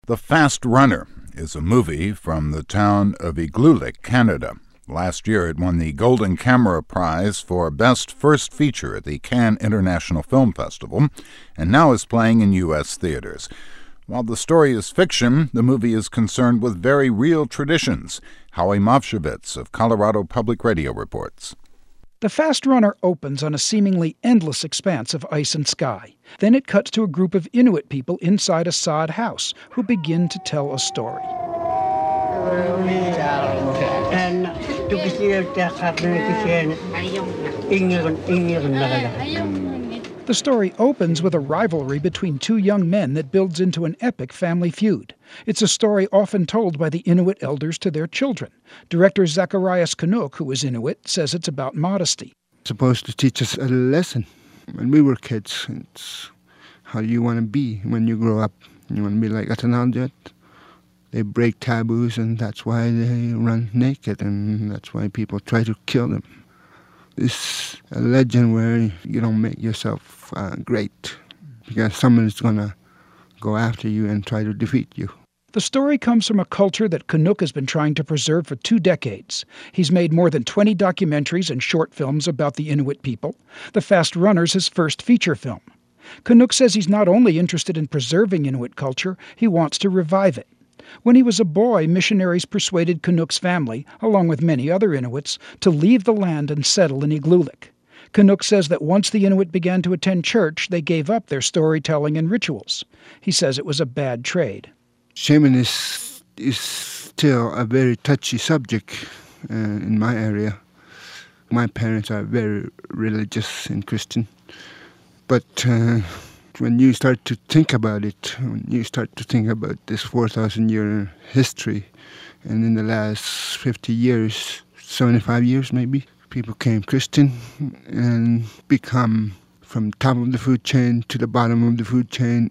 The Fast Runner is a movie from the town of Igloolik, Canada. Last year it won the Golden Camera Prize for Best First Feature at the Cannes International Film Festival, and now is playing in U.S. theaters. While the story is fiction, the movie is concerned with very real traditions. Howie Movshevitz of Colorado Public Radio reports. The Fast Runner opens on a seemingly endless expanse of ice and sky. Then it cuts to a group of Inuit people inside a sod house who begin to tell a story. The story opens with a rivalry between two young men that builds into an epic family feud. It's a story often told by the Inuit elders to their children. Director Zacharias Canuck, who is Inuit, says it's about modesty. It's supposed to teach us a lesson. When we were kids, it's how you want to be when you grow up. You want to be like Atanaljet. They break taboos, and that's why they run naked, and that's why people try to kill them. It's a legend where you don't make yourself great, because someone is going to go after you and try to defeat you. The story comes from a culture that Canuck has been trying to preserve for 2 decades. He's made more than 20 documentaries and short films about the Inuit people. The Fast Runner's his first feature film. Canuck says he's not only interested in preserving Inuit culture, he wants to revive it. When he was a boy, missionaries persuaded Canuck's family, along with many other Inuits, to leave the land and settle in Igloolik. Canuck says that once the Inuit began to attend church, they gave up their storytelling and rituals. He says it was a bad trade. Shamanism is still a very touchy subject in my area. My parents are very religious and Christian. But when you start to think about it, when you start to think about this 4,000-year history, and in the last 50 years, 75 years maybe, people became Christian and become from top of the food chain to the bottom of the food chain.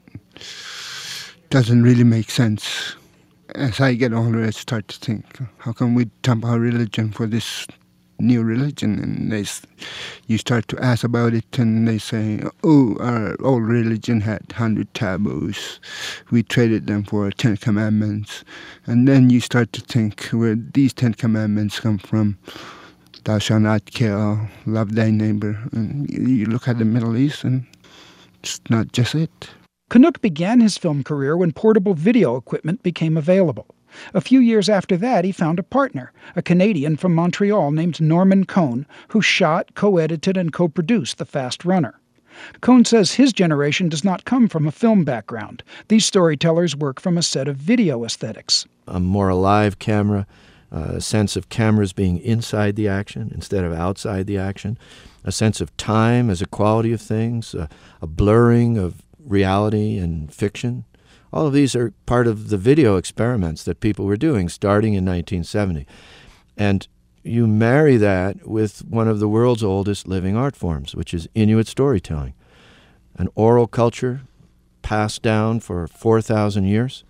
Doesn't really make sense. As I get older, I start to think, how come we dump our religion for this new religion? And you start to ask about it, and they say, oh, our old religion had 100 taboos. We traded them for 10 commandments. And then you start to think where these 10 commandments come from. Thou shalt not kill, love thy neighbor. And you look at the Middle East, and it's not just it. Canuck began his film career when portable video equipment became available. A few years after that, he found a partner, a Canadian from Montreal named Norman Cohn, who shot, co-edited, and co-produced The Fast Runner. Cohn says his generation does not come from a film background. These storytellers work from a set of video aesthetics. A more alive camera, a sense of cameras being inside the action instead of outside the action, a sense of time as a quality of things, a blurring of reality and fiction. All of these are part of the video experiments that people were doing starting in 1970. And you marry that with one of the world's oldest living art forms, which is Inuit storytelling, an oral culture passed down for 4,000 years,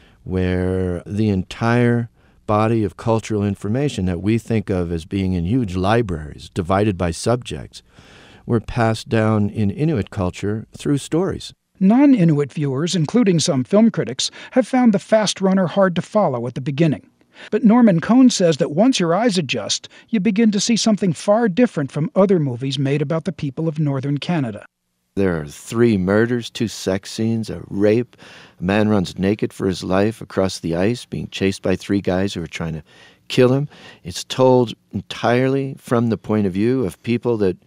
where the entire body of cultural information that we think of as being in huge libraries, divided by subjects, were passed down in Inuit culture through stories. Non-Inuit viewers, including some film critics, have found The Fast Runner hard to follow at the beginning. But Norman Cohn says that once your eyes adjust, you begin to see something far different from other movies made about the people of northern Canada. There are 3 murders, 2 sex scenes, a rape. A man runs naked for his life across the ice, being chased by 3 guys who are trying to kill him. It's told entirely from the point of view of people that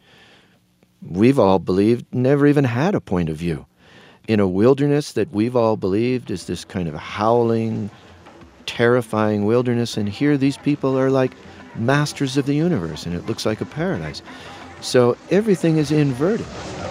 we've all believed never even had a point of view. In a wilderness that we've all believed is this kind of howling, terrifying wilderness, and here these people are like masters of the universe, and it looks like a paradise. So everything is inverted.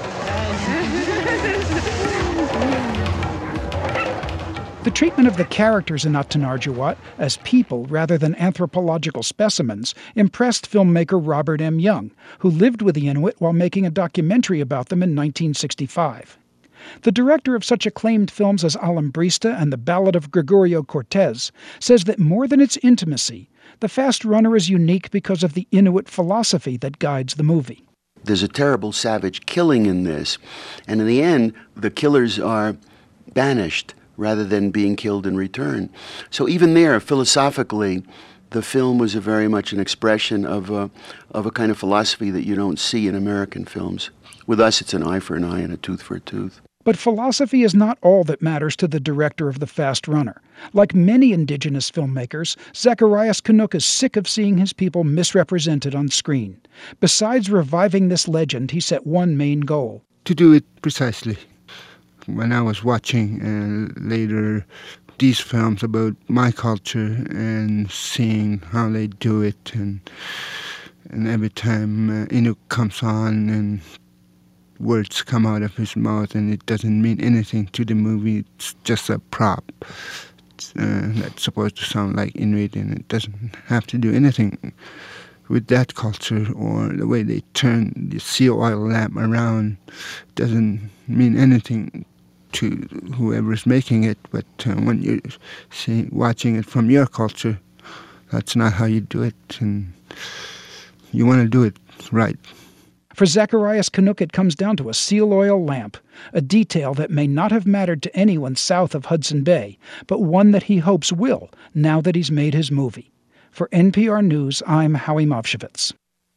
The treatment of the characters in Atanarjuat as people rather than anthropological specimens impressed filmmaker Robert M. Young, who lived with the Inuit while making a documentary about them in 1965. The director of such acclaimed films as Alambrista and The Ballad of Gregorio Cortez says that more than its intimacy, The Fast Runner is unique because of the Inuit philosophy that guides the movie. There's a terrible savage killing in this, and in the end, the killers are banished rather than being killed in return. So even there, philosophically, the film was very much an expression of a kind of philosophy that you don't see in American films. With us, it's an eye for an eye and a tooth for a tooth. But philosophy is not all that matters to the director of The Fast Runner. Like many indigenous filmmakers, Zacharias Canuck is sick of seeing his people misrepresented on screen. Besides reviving this legend, he set one main goal: to do it precisely. When I was watching later these films about my culture and seeing how they do it, and every time Inuk comes on and words come out of his mouth and it doesn't mean anything to the movie, it's just a prop that's supposed to sound like Inuit, and it doesn't have to do anything with that culture, or the way they turn the seal oil lamp around doesn't mean anything to whoever's making it. But when you're watching it from your culture, that's not how you do it, and you want to do it right. For Zacharias Canuck, it comes down to a seal oil lamp, a detail that may not have mattered to anyone south of Hudson Bay, but one that he hopes will, now that he's made his movie. For NPR News, I'm Howie Movshevitz.